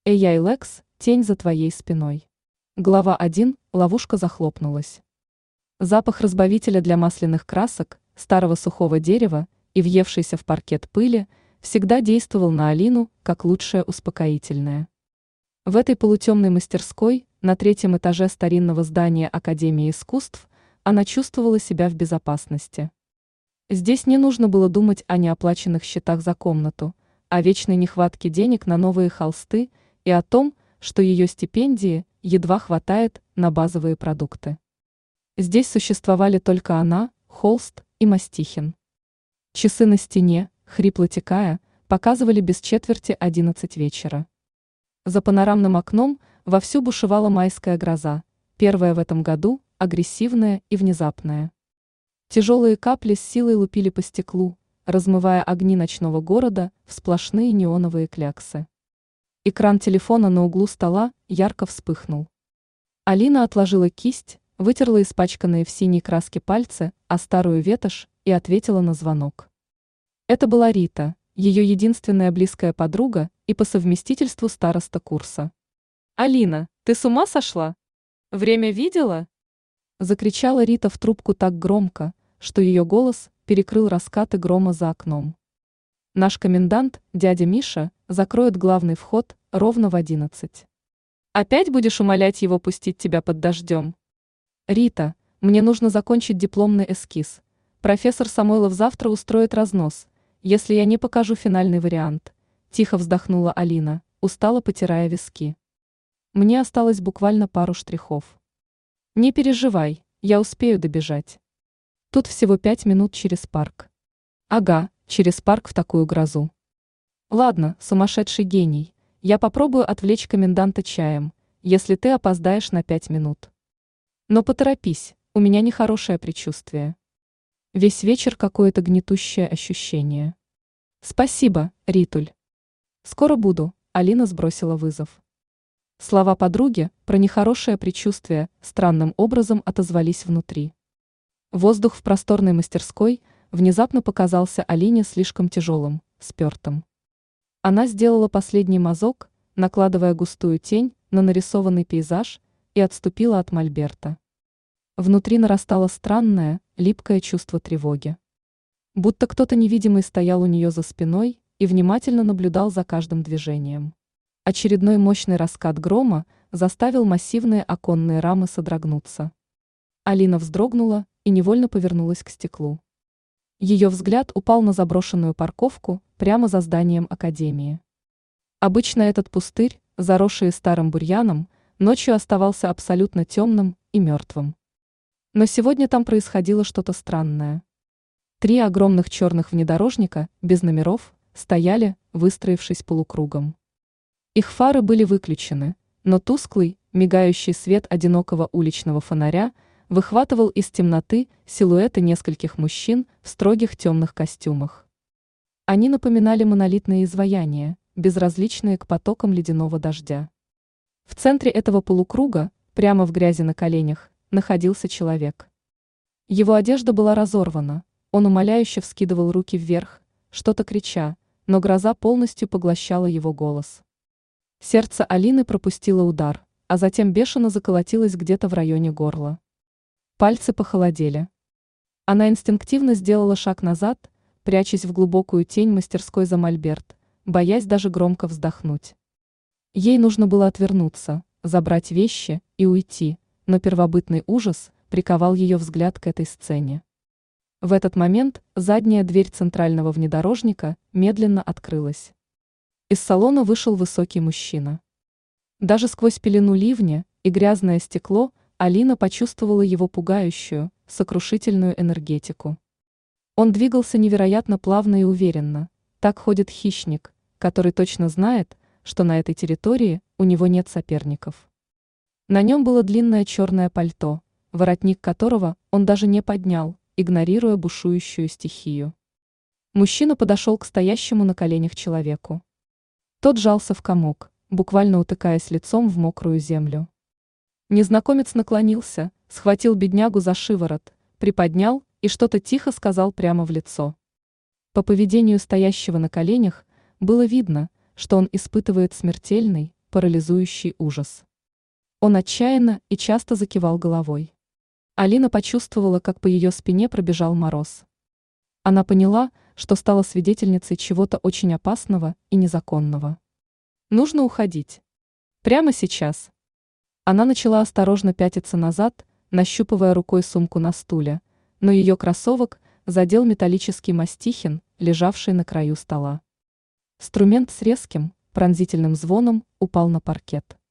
AI Lex, тень за твоей спиной. Глава 1. Ловушка захлопнулась. Запах разбавителя для масляных красок, старого сухого дерева и въевшийся в паркет пыли всегда действовал на Алину как лучшее успокоительное. В этой полутемной мастерской, на третьем этаже старинного здания Академии искусств, она чувствовала себя в безопасности. Здесь не нужно было думать о неоплаченных счетах за комнату, о вечной нехватке денег на новые холсты и о том, что ее стипендии едва хватает на базовые продукты. Здесь существовали только она, холст и мастихин. Часы на стене, хрипло текая, показывали без четверти 11 вечера. За панорамным окном вовсю бушевала майская гроза, первая в этом году, агрессивная и внезапная. Тяжелые капли с силой лупили по стеклу, размывая огни ночного города в сплошные неоновые кляксы. Экран телефона на углу стола ярко вспыхнул. Алина отложила кисть, вытерла испачканные в синей краске пальцы о старую ветошь и ответила на звонок. Это была Рита, ее единственная близкая подруга и по совместительству староста курса. «Алина, ты с ума сошла? Время видела?» Закричала Рита в трубку так громко, что ее голос перекрыл раскаты грома за окном. Наш комендант, дядя Миша, закроет главный вход ровно в 11. Опять будешь умолять его пустить тебя под дождем? Рита, мне нужно закончить дипломный эскиз. Профессор Самойлов завтра устроит разнос, если я не покажу финальный вариант. Тихо вздохнула Алина, устало потирая виски. Мне осталось буквально пару штрихов. Не переживай, я успею добежать. Тут всего 5 минут через парк. Ага, через парк в такую грозу. Ладно, сумасшедший гений, я попробую отвлечь коменданта чаем, если ты опоздаешь на 5 минут. Но поторопись, у меня нехорошее предчувствие. Весь вечер какое-то гнетущее ощущение. Спасибо, Ритуль. Скоро буду, Алина сбросила вызов. Слова подруги про нехорошее предчувствие странным образом отозвались внутри. Воздух в просторной мастерской внезапно показался Алине слишком тяжелым, спертым. Она сделала последний мазок, накладывая густую тень на нарисованный пейзаж, и отступила от мольберта. Внутри нарастало странное, липкое чувство тревоги. Будто кто-то невидимый стоял у нее за спиной и внимательно наблюдал за каждым движением. Очередной мощный раскат грома заставил массивные оконные рамы содрогнуться. Алина вздрогнула и невольно повернулась к стеклу. Ее взгляд упал на заброшенную парковку прямо за зданием академии. Обычно этот пустырь, заросший старым бурьяном, ночью оставался абсолютно темным и мертвым. Но сегодня там происходило что-то странное. 3 огромных черных внедорожника, без номеров, стояли, выстроившись полукругом. Их фары были выключены, но тусклый, мигающий свет одинокого уличного фонаря выхватывал из темноты силуэты нескольких мужчин в строгих темных костюмах. Они напоминали монолитные изваяния, безразличные к потокам ледяного дождя. В центре этого полукруга, прямо в грязи на коленях, находился человек. Его одежда была разорвана, он умоляюще вскидывал руки вверх, что-то крича, но гроза полностью поглощала его голос. Сердце Алины пропустило удар, а затем бешено заколотилось где-то в районе горла. Пальцы похолодели. Она инстинктивно сделала шаг назад, прячась в глубокую тень мастерской за мольберт, боясь даже громко вздохнуть. Ей нужно было отвернуться, забрать вещи и уйти, но первобытный ужас приковал ее взгляд к этой сцене. В этот момент задняя дверь центрального внедорожника медленно открылась. Из салона вышел высокий мужчина. Даже сквозь пелену ливня и грязное стекло Алина почувствовала его пугающую, сокрушительную энергетику. Он двигался невероятно плавно и уверенно, так ходит хищник, который точно знает, что на этой территории у него нет соперников. На нем было длинное черное пальто, воротник которого он даже не поднял, игнорируя бушующую стихию. Мужчина подошел к стоящему на коленях человеку. Тот жался в комок, буквально утыкаясь лицом в мокрую землю. Незнакомец наклонился, схватил беднягу за шиворот, приподнял и что-то тихо сказал прямо в лицо. По поведению стоящего на коленях было видно, что он испытывает смертельный, парализующий ужас. Он отчаянно и часто закивал головой. Алина почувствовала, как по ее спине пробежал мороз. Она поняла, что стала свидетельницей чего-то очень опасного и незаконного. Нужно уходить. Прямо сейчас. Она начала осторожно пятиться назад, нащупывая рукой сумку на стуле, но ее кроссовок задел металлический мастихин, лежавший на краю стола. Инструмент с резким, пронзительным звоном упал на паркет.